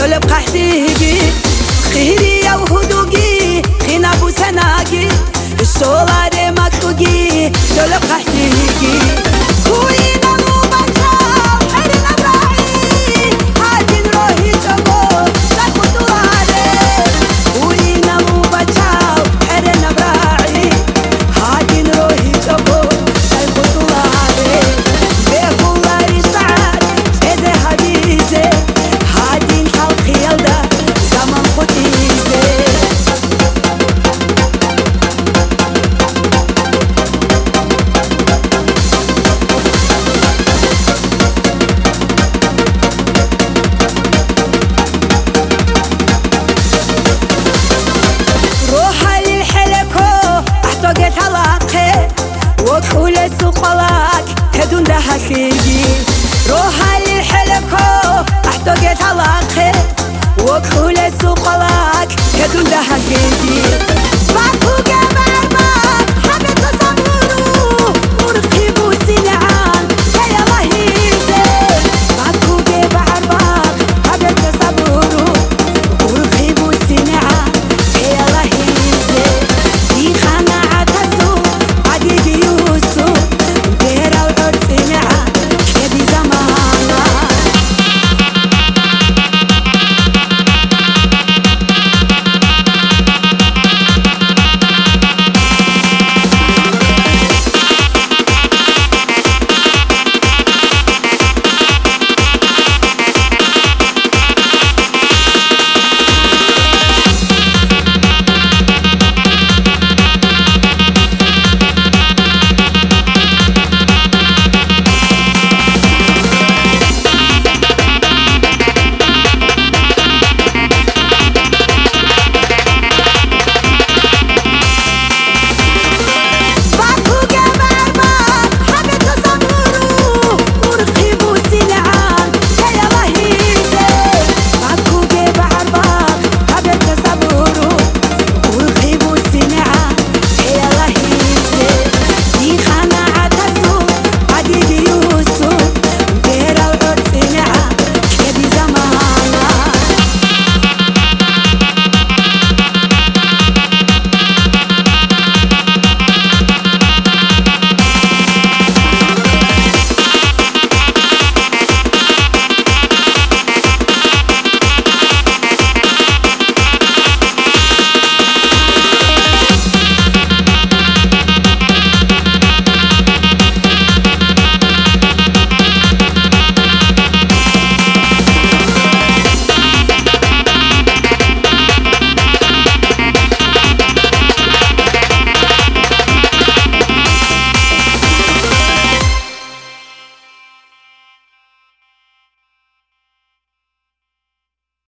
جلب قحديجي خيري يا وهدوجي خينا ابو سناجي الشولاري مكتوجي جلب قحديجي كوينا مو بچاو حرنا براعي هادي نروحي جبو شاكو طوالي كوينا مو بچاو حرنا براعي هادي نروحي جبو شاكو طوالي بيخولاري سعاد زي حديثي هادي نحل خيالدا زمان خديزي وكل سوقلك هدون ده حقيقي روح للحلكو احتاجت علاقة وكل سوقلك هدون ده